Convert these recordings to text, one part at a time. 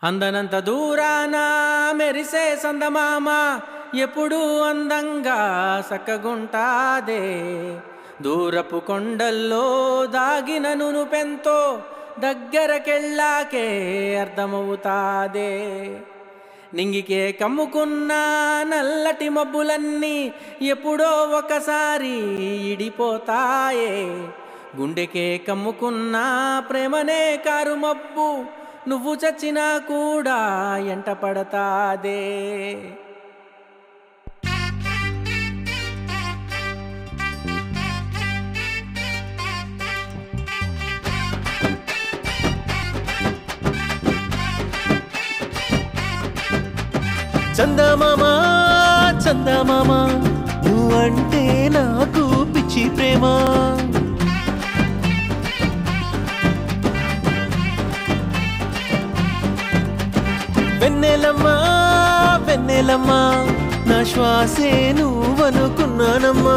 అందనంత దూరాన మెరిసే సందమామ ఎప్పుడూ అందంగా సక్కగుంటాదే. దూరపు కొండల్లో దాగిన నునుపెంతో దగ్గరకెళ్ళాకే అర్థమవుతాదే. నింగికే కమ్ముకున్న నల్లటి మబ్బులన్నీ ఎప్పుడో ఒకసారి ఇడిపోతాయే. గుండెకే కమ్ముకున్న ప్రేమనే కారు మబ్బు నువ్వు చచ్చినా కూడా ఎంట పడతాదే. చందమామా చందమామా నువ్వంటే నాకు పిచ్చి ప్రేమ. వెన్నెలమ్మా వెన్నెలమ్మా నా శ్వాసే నువ్వనుకున్నానమ్మా.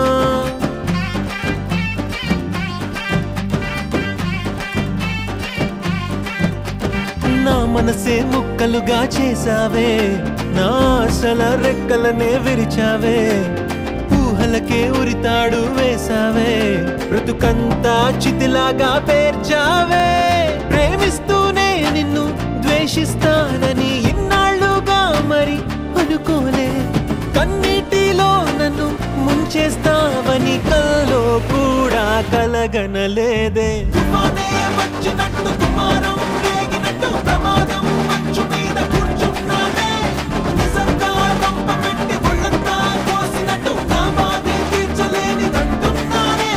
నా మనసే ముక్కలుగా చేసావే, నా ఆశల రెక్కలనే విరిచావే. ఊహలకే ఉరితాడు వేసావే, బ్రతుకంతా చితిలాగా పేర్చావే. ప్రేమిస్తూనే నిన్ను ద్వేషిస్తానని ఇన్నాళ్ళుగా మరి అనుకోలే. కన్నీటిలో నన్ను ముంచేస్తావని కల్లో కూడా కలగనలేదే. వచ్చినట్టు కుమారం రేగినట్టు ప్రమాదం మంచు మీద కూర్చున్నానే. నిజంగా రంప పెట్టి ఒళ్ళంతా కోసినట్టు నా బాధే తీర్చలేనిదంటున్నానే.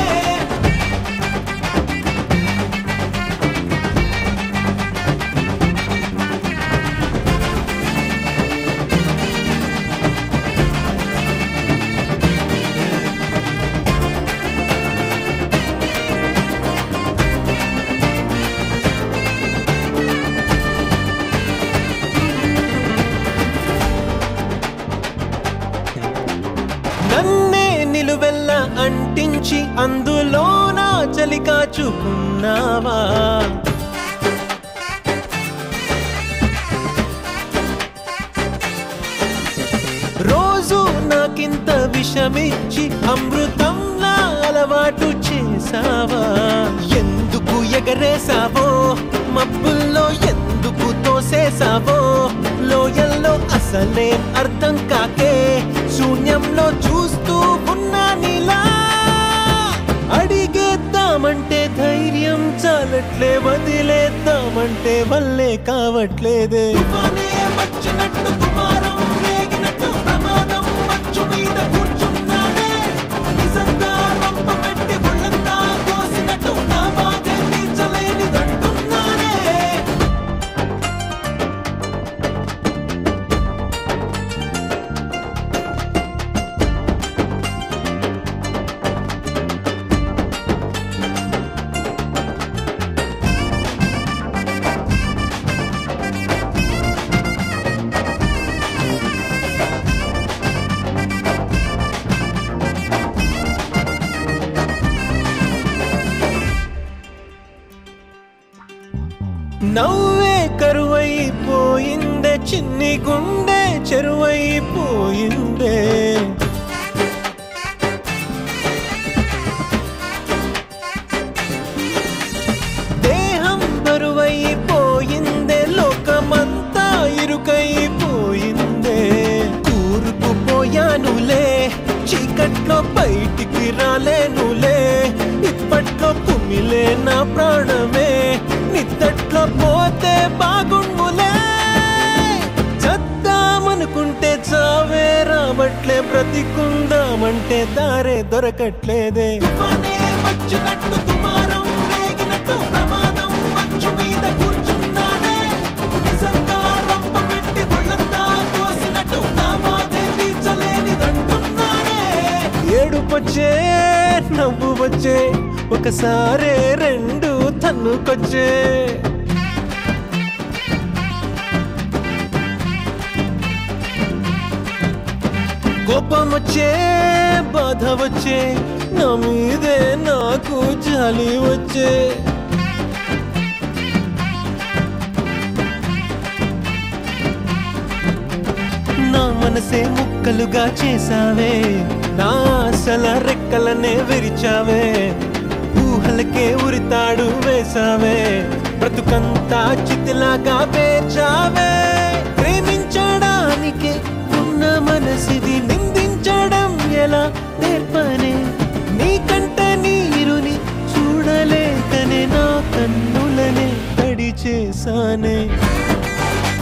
నన్నే నిలువెల్ల అంటించి అందులోన చలి కాచుకున్నావా. రోజు నాకింత విషమిచ్చి అమృతంలా అలవాటు చేసావా. ఎందుకు ఎగరేసావో మబ్బుల్లో, ఎందుకు తోసేసావో లోయల్లో, అసలేం అర్థం కాకే శూన్యంలో చూస్తూ ఉన్నా నీలా. అడిగేద్దామంటే ధైర్యం చాలట్లే, వదిలేద్దామంటే వల్లే కావట్లేదే. వచ్చినట్టు కుమారం రేగినట్టు ప్రమాదం మంచు మీద కూర్చున్నానే. నిజంగా రంప పెట్టి ఒళ్ళంతా కోసినట్టు నా బాధే తీర్చలేనిదంటున్నానే. నవ్వే కరువైపోయిందే, చిన్ని గుండె చెరువైపోయిందే. దేహం బరువైపోయిందే, లోకమంతా ఇరుకైపోయిందే. కూరుకుపోయానులే, చీకట్లో బయటికి రాలేనులే. ఇప్పట్లో కుమిలే నా ప్రాణమే, నిద్దట్లో పోతే బాగుండులే. చద్దామనుకుంటే చావే రావట్లే, బ్రతికుందామంటే దారే దొరకట్లేదే. వచ్చినట్టు కుమారం రేగినట్టు ప్రమాదం మంచు మీద కూర్చున్నానే. నిజంగా రంప పెట్టి ఒళ్ళంతా కోసినట్టు నా బాధే తీర్చలేనిదంటున్నానే. ఏడుపొచ్చే నవ్వు వచ్చే, ఒకసారే రెండు తన్నుకొచ్చే. కోపం వచ్చే, బాధ వచ్చే, నా మీదే నాకు జాలి వచ్చే. మనసే ముక్కలుగా చేసావే, నా ఆశల రెక్కలనే విరిచావే, ఊహలకే ఉరితాడు వేసావే, బ్రతుకంతా చితిలాగా పేర్చావే. ప్రేమించడానికి ఉన్న మనసిది నిందించడం ఎలా నేర్పనే, నీకంట నీరుని చూడలేకనే నా కన్నులనే తడి చేసానే.